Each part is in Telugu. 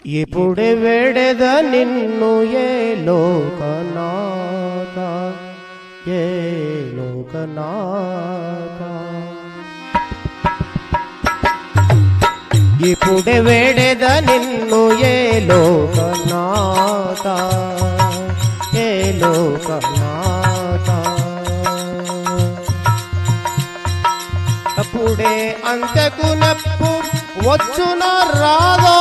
ఇప్పుడే వేడెద నిన్ను ఏ లోకనాథ, ఏ లోకనాథ. ఇప్పుడే వేడెద నిన్ను ఏ లోకనాథ, ఏ లోకనాథ. అప్పుడే అంతకు నప్పు వచ్చున రాదో,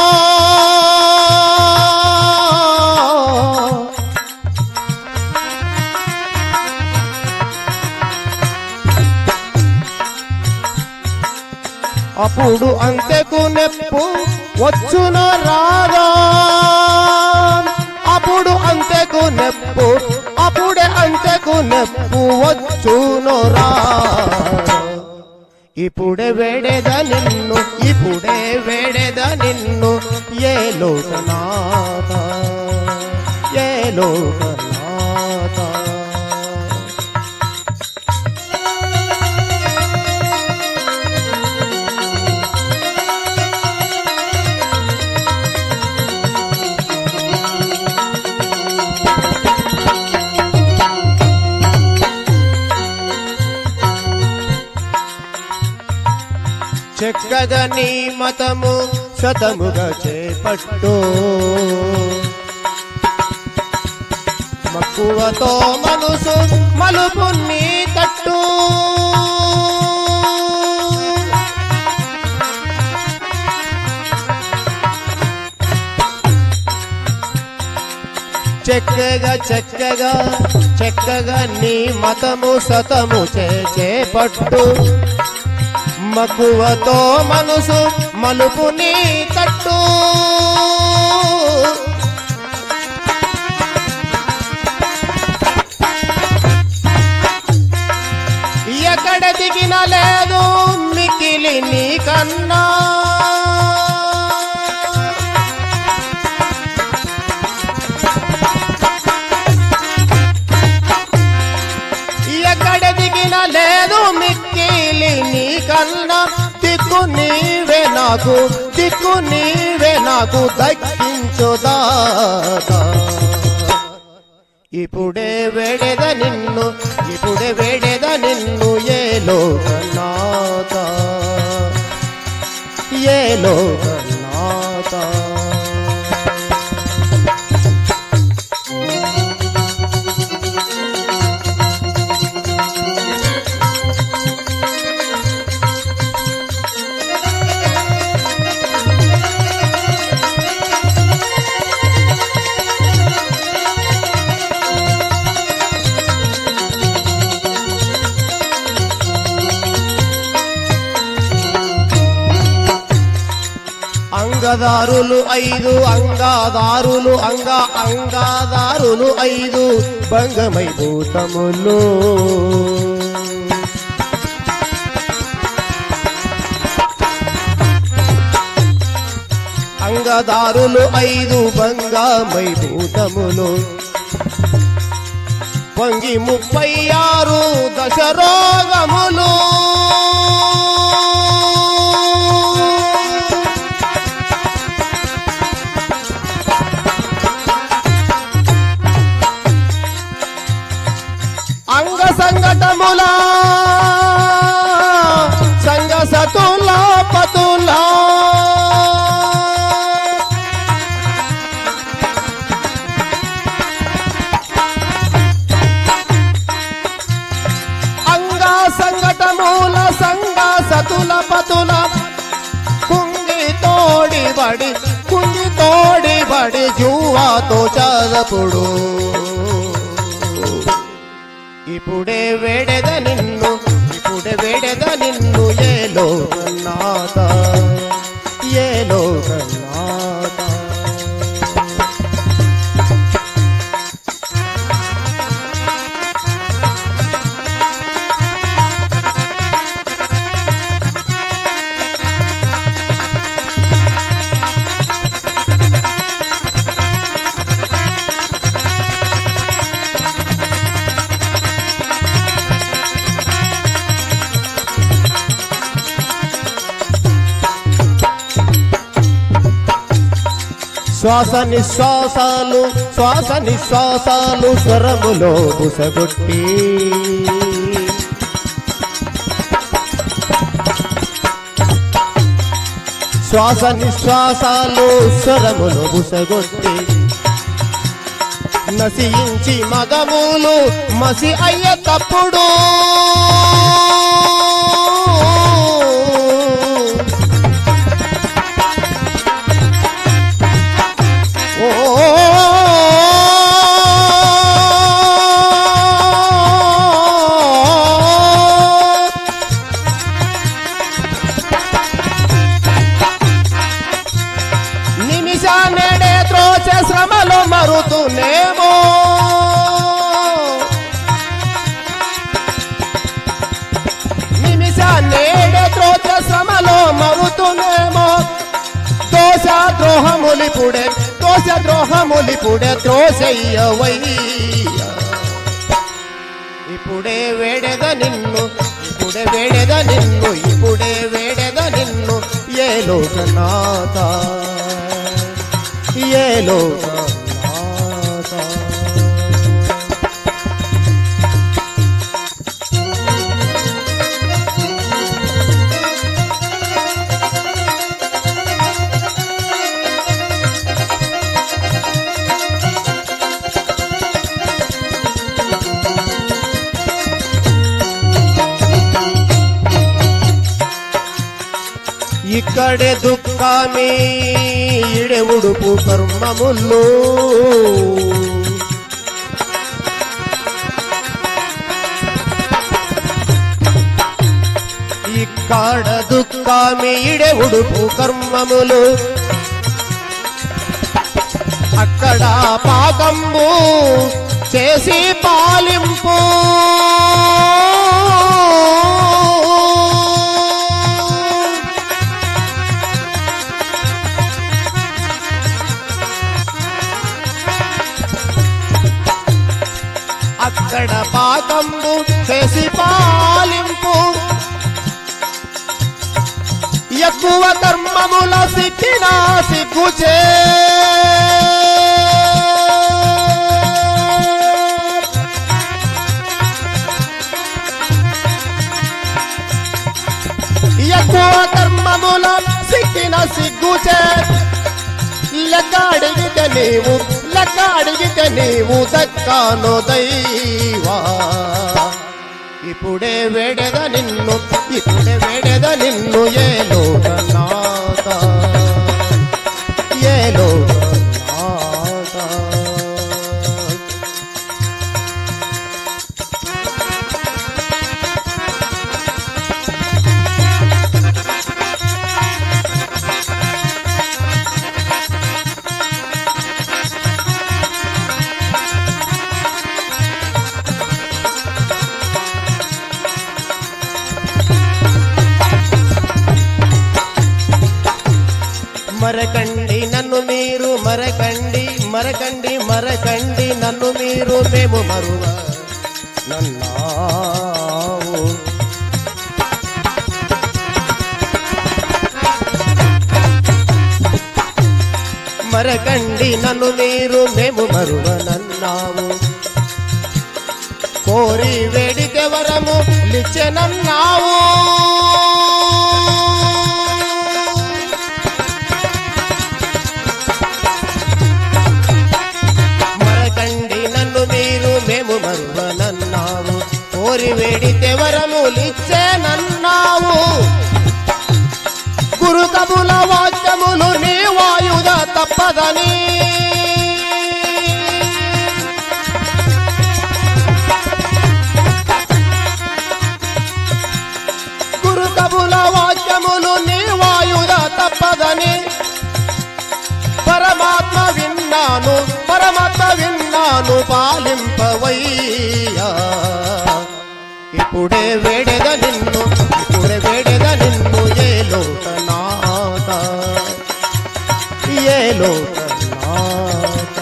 అప్పుడు అంతకు నెప్పు వచ్చున రాదో, అప్పుడు అంతకు నెప్పు, అప్పుడే అంతకు నెప్పు వచ్చును రాదో. ఇప్పుడే వేడెద నిన్ను, ఇప్పుడే వేడెద నిన్ను ఏ లోకనాథ, ఏ లోకనాథ. చక్కగా నీ మతము శతముగా చేపట్టు, మక్కువతో మనసు మలుపు నీ తట్టు. చక్కగా చక్కగా చక్కగా నీ మతము శతము చేపట్టు, మక్కువతో మనసు మలుపు నీ తట్టు. ఎక్కడ దిగిన లేదు మికిలి నీ కన్నా, ఎక్కడ దిగిన లేదు మిక్కిలి నీ కన్నా. దిక్కు నీవే నాకు, దిక్కు నీవే నాకు దక్కించు దాతా. ఇప్పుడే వేడెద నిన్ను, ఇప్పుడే వేడెద నిన్ను ఏ లోకనాథ, ఏ లోకనాథ. అంగదారులు ఐదు, అంగాదారులు అంగాదారులు ఐదు భంగమై భూతములు. అంగదారులు ఐదు భంగమై భూతములు. పొంగి 36 దశరోగములు. అంగ సంగటముల సంగ సతుల పతుల. అంగ సంగటముల సంగ సతుల పతుల. కుంగి తోడి బడి జువాతో చదపుడు. ఇప్పుడే వేడెద నిన్ను, ఇప్పుడే వేడెద నిన్ను ఏ లోకనాథ, ఏ లోకనాథ. శ్వాస నిశ్వాసాలు శ్వాస నిశ్వాసాలు స్వరములో బుసగొట్టి శ్వాస నిశ్వాసాలు స్వరములో బుసగొట్టి నశించి మదములు మసి అయ్యేటప్పుడు నిమిషాన్నేడే త్రోచే శ్రమలో మరుతునేమో నిమిషాన్నేడే త్రోచే శ్రమలో మరుతునేమో దోష ద్రోహములిపుడే త్రోసయ్యవయ్య ఇప్పుడే వేడెద నిన్ను ఇప్పుడే వేడెద నిన్ను ఏ లోకనాథ ఏ లోకనాథ ఇక్కడే దుఃఖమే ఇడే ఉడుపు కర్మములు ఇక్కడ దుఃఖమే ఇడే ఉడుపు కర్మములు అక్కడ పాకంబు చేసి పాలింపు అక్కడ పాకంబు చేసి పాలింపు ఎక్కువ కర్మముల సిక్కిన సిగ్గుచే ఎక్కువ కర్మముల సిక్కిన సిగ్గుచే లెక్క అడిగితే నీవు దక్కాను దైవా ఇప్పుడే వేడెద నిన్ను ఏ లోకనాథ ఏ లోకనాథ మరకండి నన్ను మీరు మరకండి నన్ను మీరు మేము మరువ నన్నావు మరకండి నన్ను మీరు మేము మరువ నన్నావు కోరి వేడితే వరము లిచ్చెనన్నావు మరువనన్నావు కోరి వేడితే వరములిచ్చేనన్నావు గురు కబుల వాక్యములు నీ వాయుధ తప్పదని గురు కబుల వాక్యములు నీ వాయుధ తప్పదని పరమాత్మ విన్నాను పాలింపవయ్యా ఇప్పుడే వేడెద నిన్ను ఏ లోకనాథ ఏ లోకనాథ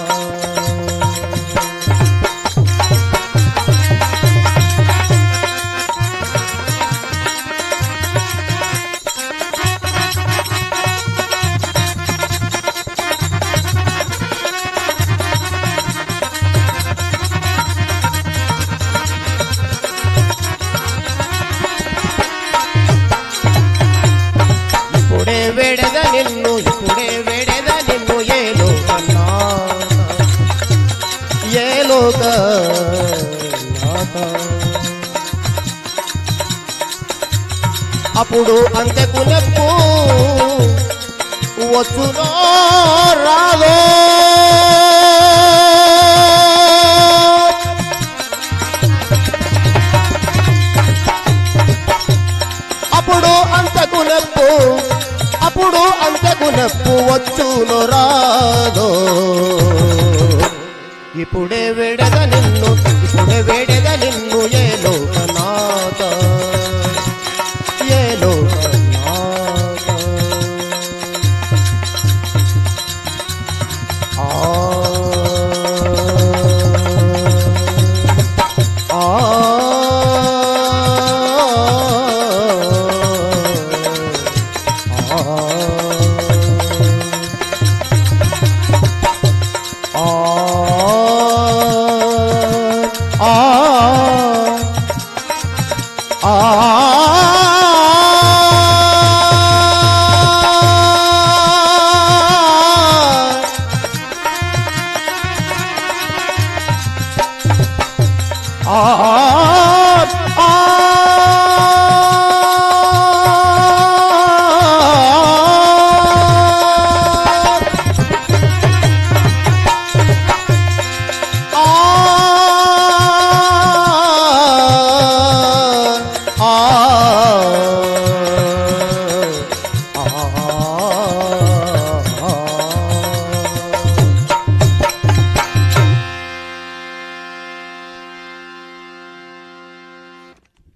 వేడెద నిన్ను ఇప్పుడే వేడెద నిన్ను ఏ లోకనాథ ఏ లోకనాథ అప్పుడు అంతకు నొప్పు వచ్చునో రాదో అప్పుడు అంతకు నొప్పు వచ్చునో రాదో ఇప్పుడే వేడెద నిన్ను ఇప్పుడే వేడెద